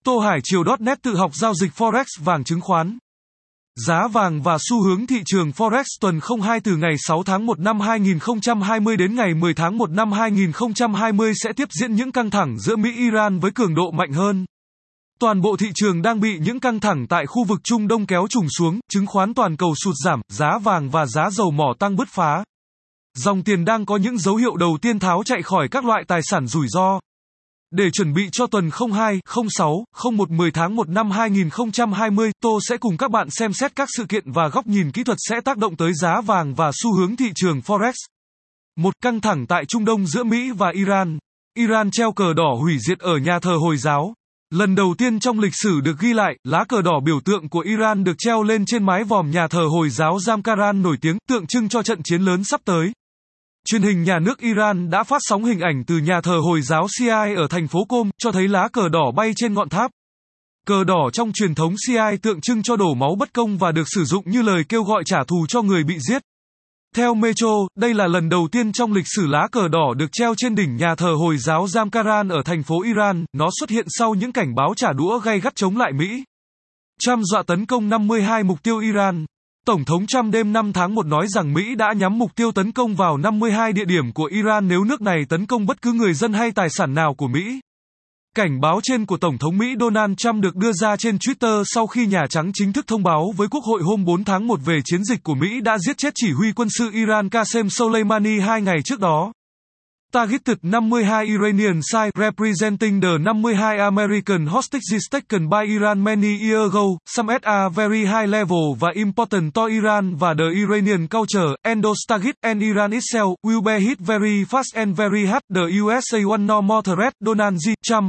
Tô Hải Triều.net tự học giao dịch Forex vàng chứng khoán. Giá vàng và xu hướng thị trường Forex tuần 02 từ ngày 6 tháng 1 năm 2020 đến ngày 10 tháng 1 năm 2020 sẽ tiếp diễn những căng thẳng giữa Mỹ-Iran với cường độ mạnh hơn. Toàn bộ thị trường đang bị những căng thẳng tại khu vực Trung Đông kéo trùng xuống, chứng khoán toàn cầu sụt giảm, giá vàng và giá dầu mỏ tăng bứt phá. Dòng tiền đang có những dấu hiệu đầu tiên tháo chạy khỏi các loại tài sản rủi ro. Để chuẩn bị cho tuần 02, 06, 01 10 tháng 1 năm 2020, Tô sẽ cùng các bạn xem xét các sự kiện và góc nhìn kỹ thuật sẽ tác động tới giá vàng và xu hướng thị trường Forex. Một căng thẳng tại Trung Đông giữa Mỹ và Iran. Iran treo cờ đỏ hủy diệt ở nhà thờ Hồi giáo. Lần đầu tiên trong lịch sử được ghi lại, lá cờ đỏ biểu tượng của Iran được treo lên trên mái vòm nhà thờ Hồi giáo Jamkaran nổi tiếng, tượng trưng cho trận chiến lớn sắp tới. Truyền hình nhà nước Iran đã phát sóng hình ảnh từ nhà thờ Hồi giáo Shia ở thành phố Qom, cho thấy lá cờ đỏ bay trên ngọn tháp. Cờ đỏ trong truyền thống Shia tượng trưng cho đổ máu bất công và được sử dụng như lời kêu gọi trả thù cho người bị giết. Theo Metro, đây là lần đầu tiên trong lịch sử lá cờ đỏ được treo trên đỉnh nhà thờ Hồi giáo Jamkaran ở thành phố Iran, nó xuất hiện sau những cảnh báo trả đũa gay gắt chống lại Mỹ. Trump dọa tấn công 52 mục tiêu Iran. Tổng thống Trump đêm 5 tháng 1 nói rằng Mỹ đã nhắm mục tiêu tấn công vào 52 địa điểm của Iran nếu nước này tấn công bất cứ người dân hay tài sản nào của Mỹ. Cảnh báo trên của Tổng thống Mỹ Donald Trump được đưa ra trên Twitter sau khi Nhà Trắng chính thức thông báo với Quốc hội hôm 4 tháng 1 về chiến dịch của Mỹ đã giết chết chỉ huy quân sự Iran Qasem Soleimani 2 ngày trước đó. Targeted 52 Iranian sites representing the 52 American hostages taken by Iran many years ago, some at a very high level và important to Iran và the Iranian culture, and those targets and Iran itself, will be hit very fast and very hard. The USA one no more threat, Donald J. Trump,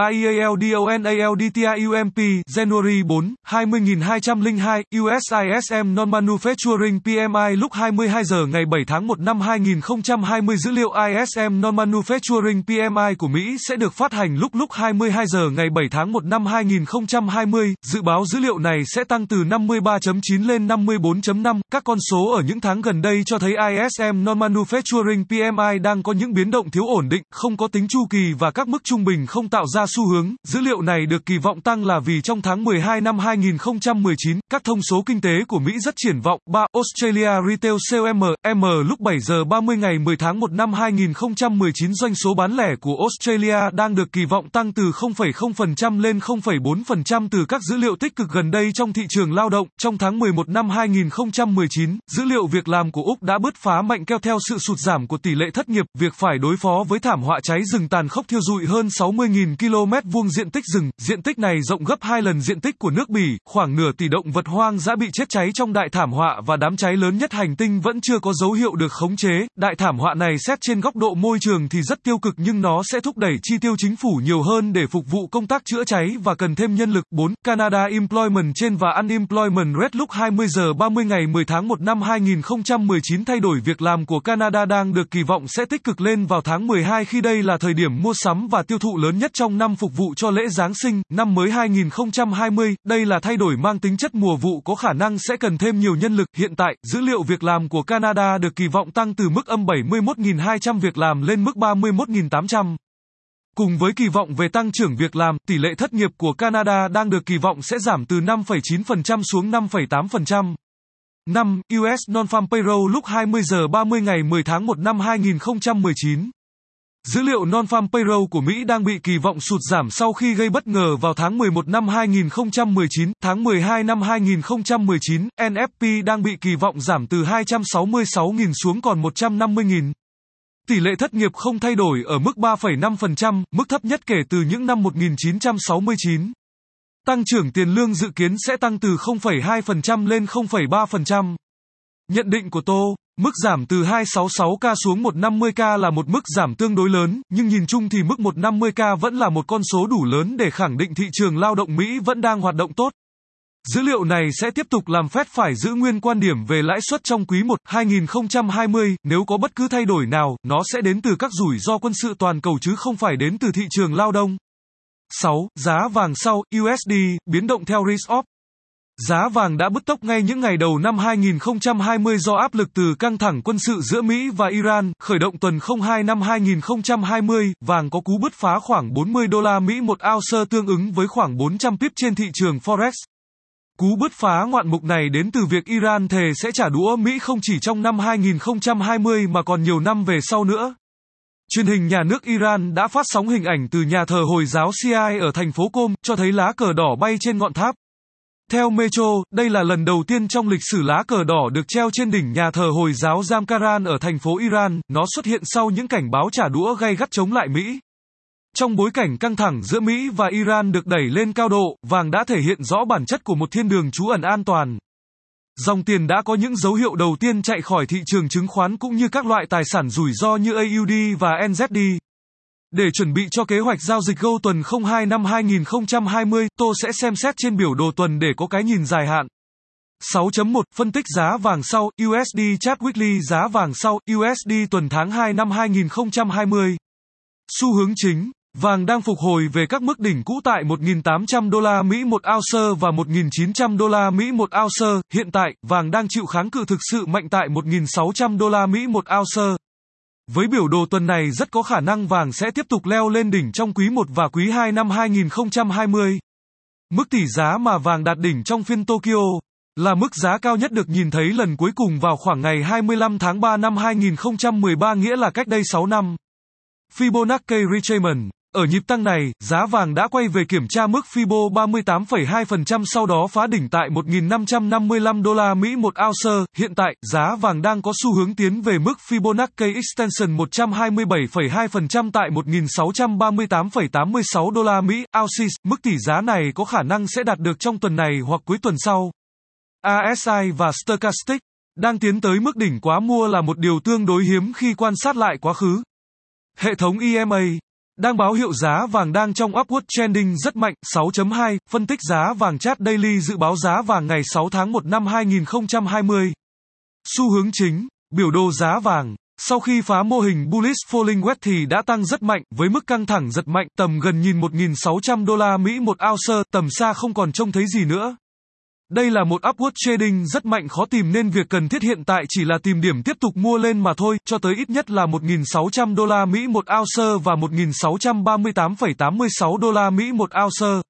A.IALDONALDTIUMP, January 4, 20202, USISM Non-Manufacturing PMI lúc 22 giờ ngày 7 tháng 1 năm 2020 dữ liệu ISM Non-Manufacturing PMI của Mỹ sẽ được phát hành lúc 22 giờ ngày 7 tháng 1 năm 2020, dự báo dữ liệu này sẽ tăng từ 53.9 lên 54.5, các con số ở những tháng gần đây cho thấy ISM Non-Manufacturing PMI đang có những biến động thiếu ổn định, không có tính chu kỳ và các mức trung bình không tạo ra xu hướng, dữ liệu này được kỳ vọng tăng là vì trong tháng 12 năm 2019, các thông số kinh tế của Mỹ rất triển vọng. 3. Australia Retail Sale M lúc 7 giờ 30 ngày 10 tháng 1 năm 2019 doanh số bán lẻ của Australia đang được kỳ vọng tăng từ 0,0% lên 0,4% từ các dữ liệu tích cực gần đây trong thị trường lao động. Trong tháng 11 năm 2019, dữ liệu việc làm của Úc đã bứt phá mạnh kéo theo sự sụt giảm của tỷ lệ thất nghiệp, việc phải đối phó với thảm họa cháy rừng tàn khốc thiêu rụi hơn 60.000 km vuông diện tích rừng. Diện tích này rộng gấp 2 lần diện tích của nước Bỉ, khoảng nửa tỷ động vật hoang dã bị chết cháy trong đại thảm họa và đám cháy lớn nhất hành tinh vẫn chưa có dấu hiệu được khống chế. Đại thảm họa này xét trên góc độ môi trường thì rất tiêu cực nhưng nó sẽ thúc đẩy chi tiêu chính phủ nhiều hơn để phục vụ công tác chữa cháy và cần thêm nhân lực. 4. Canada Employment Change và Unemployment Rate lúc 20 giờ 30 ngày 10 tháng 1 năm 2019 thay đổi việc làm của Canada đang được kỳ vọng sẽ tích cực lên vào tháng 12 khi đây là thời điểm mua sắm và tiêu thụ lớn nhất trong năm phục vụ cho lễ Giáng sinh, năm mới 2020. Đây là thay đổi mang tính chất mùa vụ có khả năng sẽ cần thêm nhiều nhân lực. Hiện tại, dữ liệu việc làm của Canada được kỳ vọng tăng từ mức âm 71.200 việc làm lên mức 31.800. Cùng với kỳ vọng về tăng trưởng việc làm, tỷ lệ thất nghiệp của Canada đang được kỳ vọng sẽ giảm từ 5,9% xuống 5,8%. 5. US Non-Farm Payroll lúc 20 giờ 30 ngày 10 tháng 1 năm 2019. Dữ liệu Non-Farm Payroll của Mỹ đang bị kỳ vọng sụt giảm sau khi gây bất ngờ vào tháng 11 năm 2019, tháng 12 năm 2019, NFP đang bị kỳ vọng giảm từ 266.000 xuống còn 150.000. Tỷ lệ thất nghiệp không thay đổi ở mức 3,5%, mức thấp nhất kể từ những năm 1969. Tăng trưởng tiền lương dự kiến sẽ tăng từ 0,2% lên 0,3%. Nhận định của Tô, mức giảm từ 266k xuống 150k là một mức giảm tương đối lớn, nhưng nhìn chung thì mức 150k vẫn là một con số đủ lớn để khẳng định thị trường lao động Mỹ vẫn đang hoạt động tốt. Dữ liệu này sẽ tiếp tục làm Fed phải giữ nguyên quan điểm về lãi suất trong quý 1, 2020, nếu có bất cứ thay đổi nào, nó sẽ đến từ các rủi ro quân sự toàn cầu chứ không phải đến từ thị trường lao động. 6. Giá vàng sau, USD, biến động theo risk-off. Giá vàng đã bứt tốc ngay những ngày đầu năm 2020 do áp lực từ căng thẳng quân sự giữa Mỹ và Iran. Khởi động tuần 02 năm 2020, vàng có cú bứt phá khoảng 40 đô la Mỹ một ounce tương ứng với khoảng 400 pip trên thị trường Forex. Cú bứt phá ngoạn mục này đến từ việc Iran thề sẽ trả đũa Mỹ không chỉ trong năm 2020 mà còn nhiều năm về sau nữa. Truyền hình nhà nước Iran đã phát sóng hình ảnh từ nhà thờ Hồi giáo Shia ở thành phố Qom, cho thấy lá cờ đỏ bay trên ngọn tháp. Theo Metro, đây là lần đầu tiên trong lịch sử lá cờ đỏ được treo trên đỉnh nhà thờ Hồi giáo Jamkaran ở thành phố Iran, nó xuất hiện sau những cảnh báo trả đũa gay gắt chống lại Mỹ. Trong bối cảnh căng thẳng giữa Mỹ và Iran được đẩy lên cao độ, vàng đã thể hiện rõ bản chất của một thiên đường trú ẩn an toàn. Dòng tiền đã có những dấu hiệu đầu tiên chạy khỏi thị trường chứng khoán cũng như các loại tài sản rủi ro như AUD và NZD. Để chuẩn bị cho kế hoạch giao dịch Gold tuần 02 năm 2020, tôi sẽ xem xét trên biểu đồ tuần để có cái nhìn dài hạn. 6.1 Phân tích giá vàng sau, USD Chart Weekly giá vàng sau, USD tuần tháng 2 năm 2020. Xu hướng chính, vàng đang phục hồi về các mức đỉnh cũ tại 1.800 đô la Mỹ một ounce và 1.900 đô la Mỹ một ounce. Hiện tại, vàng đang chịu kháng cự thực sự mạnh tại 1.600 đô la Mỹ một ounce. Với biểu đồ tuần này rất có khả năng vàng sẽ tiếp tục leo lên đỉnh trong quý 1 và quý 2 năm 2020. Mức tỷ giá mà vàng đạt đỉnh trong phiên Tokyo là mức giá cao nhất được nhìn thấy lần cuối cùng vào khoảng ngày 25 tháng 3 năm 2013, nghĩa là cách đây 6 năm. Fibonacci retracement. Ở nhịp tăng này, giá vàng đã quay về kiểm tra mức Fibo 38,2% sau đó phá đỉnh tại 1.555 đô la Mỹ một ounce. Hiện tại, giá vàng đang có xu hướng tiến về mức Fibonacci extension 127,2% tại 1.638,86 đô la Mỹ ounces. Mức tỷ giá này có khả năng sẽ đạt được trong tuần này hoặc cuối tuần sau. RSI và Stochastic đang tiến tới mức đỉnh quá mua là một điều tương đối hiếm khi quan sát lại quá khứ. Hệ thống EMA đang báo hiệu giá vàng đang trong upward trending rất mạnh. 6.2 Phân tích giá vàng Chart Daily dự báo giá vàng ngày 6 tháng 1 năm 2020. Xu hướng chính, biểu đồ giá vàng sau khi phá mô hình bullish falling wedge thì đã tăng rất mạnh với mức căng thẳng giật mạnh tầm gần nhìn 1.600 đô la Mỹ một ounce, tầm xa không còn trông thấy gì nữa. Đây là một upward trading rất mạnh khó tìm nên việc cần thiết hiện tại chỉ là tìm điểm tiếp tục mua lên mà thôi, cho tới ít nhất là 1.600 đô la Mỹ một ounce và 1.638,86 đô la Mỹ một ounce.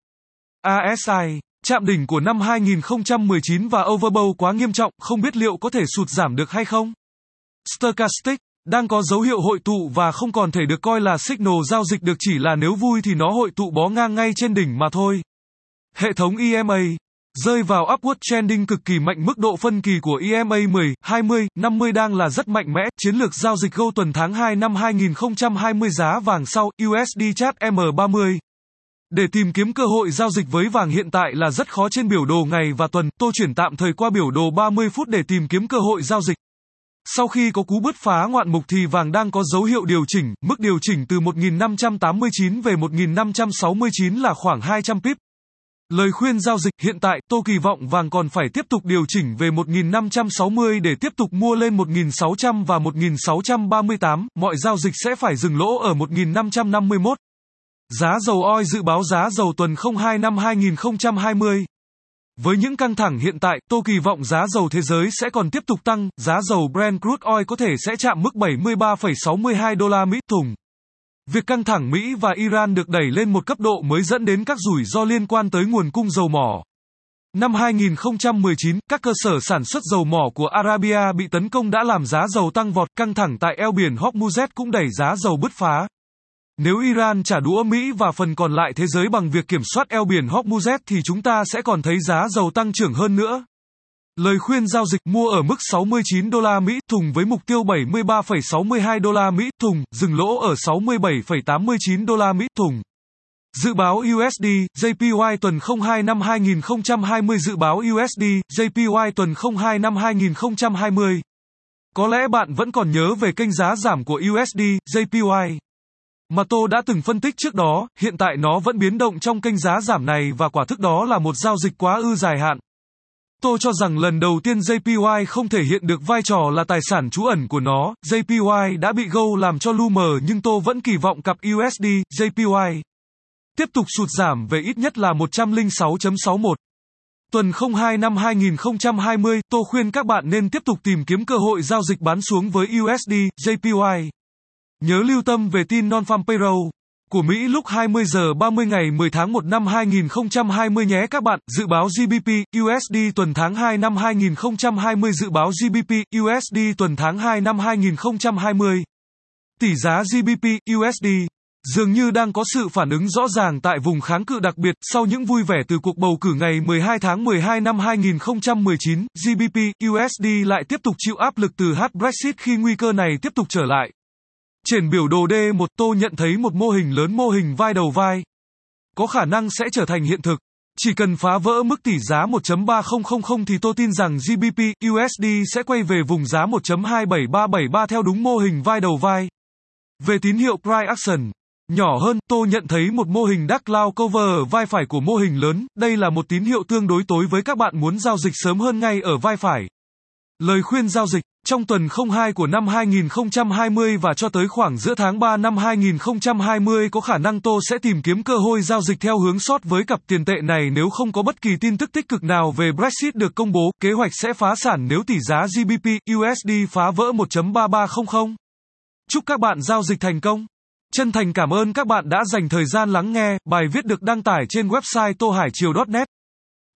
RSI, chạm đỉnh của năm 2019 và overbought quá nghiêm trọng, không biết liệu có thể sụt giảm được hay không. Stochastic đang có dấu hiệu hội tụ và không còn thể được coi là signal giao dịch được, chỉ là nếu vui thì nó hội tụ bó ngang ngay trên đỉnh mà thôi. Hệ thống EMA rơi vào upward trending cực kỳ mạnh, mức độ phân kỳ của EMA 10, 20, 50 đang là rất mạnh mẽ. Chiến lược giao dịch Gold tuần tháng 2 năm 2020 giá vàng sau, USD Chart M30. Để tìm kiếm cơ hội giao dịch với vàng hiện tại là rất khó trên biểu đồ ngày và tuần, tôi chuyển tạm thời qua biểu đồ 30 phút để tìm kiếm cơ hội giao dịch. Sau khi có cú bứt phá ngoạn mục thì vàng đang có dấu hiệu điều chỉnh, mức điều chỉnh từ 1.589 về 1.569 là khoảng 200 pip. Lời khuyên giao dịch, hiện tại, tôi kỳ vọng vàng còn phải tiếp tục điều chỉnh về 1.560 để tiếp tục mua lên 1.600 và 1.638, mọi giao dịch sẽ phải dừng lỗ ở 1.551. Giá dầu oil dự báo giá dầu tuần 02 năm 2020. Với những căng thẳng hiện tại, tôi kỳ vọng giá dầu thế giới sẽ còn tiếp tục tăng, giá dầu Brent crude oil có thể sẽ chạm mức 73,62 đô la Mỹ thùng. Việc căng thẳng Mỹ và Iran được đẩy lên một cấp độ mới dẫn đến các rủi ro liên quan tới nguồn cung dầu mỏ. Năm 2019, các cơ sở sản xuất dầu mỏ của Arabia bị tấn công đã làm giá dầu tăng vọt, căng thẳng tại eo biển Hormuz cũng đẩy giá dầu bứt phá. Nếu Iran trả đũa Mỹ và phần còn lại thế giới bằng việc kiểm soát eo biển Hormuz thì chúng ta sẽ còn thấy giá dầu tăng trưởng hơn nữa. Lời khuyên giao dịch mua ở mức 69 đô la Mỹ thùng với mục tiêu 73,62 đô la Mỹ thùng, dừng lỗ ở 67,89 đô la Mỹ thùng. Dự báo USD, JPY tuần 02 năm 2020 dự báo USD, JPY tuần 02 năm 2020. Có lẽ bạn vẫn còn nhớ về kênh giá giảm của USD, JPY mà tôi đã từng phân tích trước đó, hiện tại nó vẫn biến động trong kênh giá giảm này và quả thực đó là một giao dịch quá dài hạn. Tôi cho rằng lần đầu tiên JPY không thể hiện được vai trò là tài sản trú ẩn của nó, JPY đã bị Gold làm cho lu mờ nhưng tôi vẫn kỳ vọng cặp USD, JPY tiếp tục sụt giảm về ít nhất là 106.61. Tuần 02 năm 2020, tôi khuyên các bạn nên tiếp tục tìm kiếm cơ hội giao dịch bán xuống với USD, JPY. Nhớ lưu tâm về tin non-farm payroll của Mỹ lúc 20 giờ 30 ngày 10 tháng 1 năm 2020 nhé các bạn. Dự báo GBP, USD tuần tháng 2 năm 2020. Dự báo GBP, USD tuần tháng 2 năm 2020. Tỷ giá GBP, USD dường như đang có sự phản ứng rõ ràng tại vùng kháng cự đặc biệt sau những vui vẻ từ cuộc bầu cử ngày 12 tháng 12 năm 2019. GBP, USD lại tiếp tục chịu áp lực từ hard Brexit khi nguy cơ này tiếp tục trở lại. Trên biểu đồ D1, tôi nhận thấy một mô hình lớn, mô hình vai đầu vai có khả năng sẽ trở thành hiện thực. Chỉ cần phá vỡ mức tỷ giá 1.3000 thì tôi tin rằng GBP, USD sẽ quay về vùng giá 1.27373 theo đúng mô hình vai đầu vai. Về tín hiệu price action nhỏ hơn, tôi nhận thấy một mô hình dark cloud cover ở vai phải của mô hình lớn. Đây là một tín hiệu tương đối tối với các bạn muốn giao dịch sớm hơn ngay ở vai phải. Lời khuyên giao dịch trong tuần 02 của năm 2020 và cho tới khoảng giữa tháng 3 năm 2020 có khả năng tôi sẽ tìm kiếm cơ hội giao dịch theo hướng short với cặp tiền tệ này nếu không có bất kỳ tin tức tích cực nào về Brexit được công bố. Kế hoạch sẽ phá sản nếu tỷ giá GBP USD phá vỡ 1.3300. Chúc các bạn giao dịch thành công. Chân thành cảm ơn các bạn đã dành thời gian lắng nghe. Bài viết được đăng tải trên website tohaichiều.net.